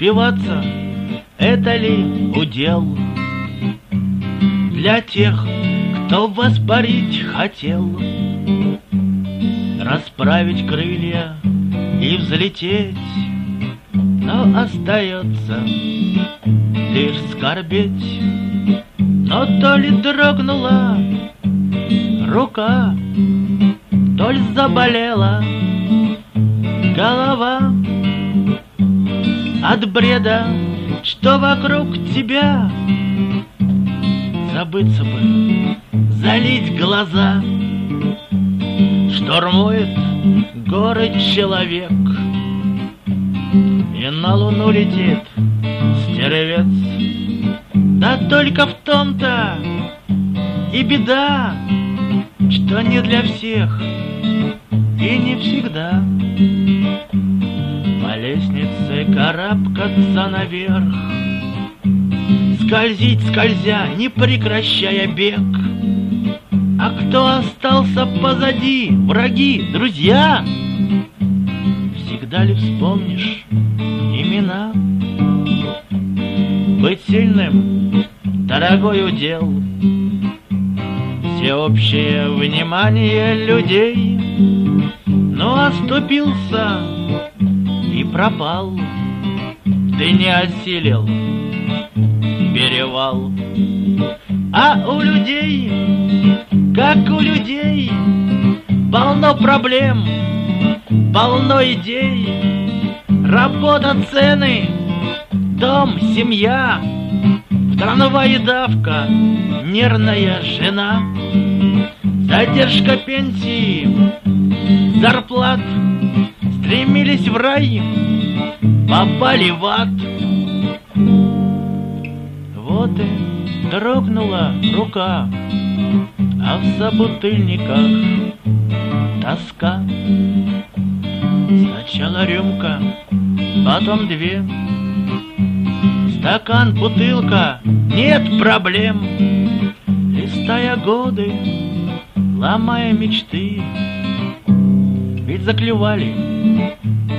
Спиваться — это ли удел для тех, кто воспарить хотел, расправить крылья и взлететь? Но остается лишь скорбеть. Но то ли дрогнула рука, то ли заболела голова от бреда, что вокруг тебя. Забыться бы, залить глаза. Штурмует горы человек, и на луну летит стервец. Да только в том-то и беда, что не для всех и не всегда по лестнице карабкаться наверх, скользить скользя, не прекращая бег. А кто остался позади, враги, друзья? Всегда ли вспомнишь имена? Быть сильным — дорогой удел, всеобщее внимание людей. Но оступился и пропал, ты не осилил перевал. А у людей, как у людей, полно проблем, полно идей. Работа, цены, дом, семья, в трамвае давка, нервная жена, задержка пенсии, зарплат. Стремились в рай, попали в ад. Вот и дрогнула рука, а в собутыльниках тоска. Сначала рюмка, потом две, стакан, бутылка, нет проблем. Листая годы, ломая мечты, ведь заклевали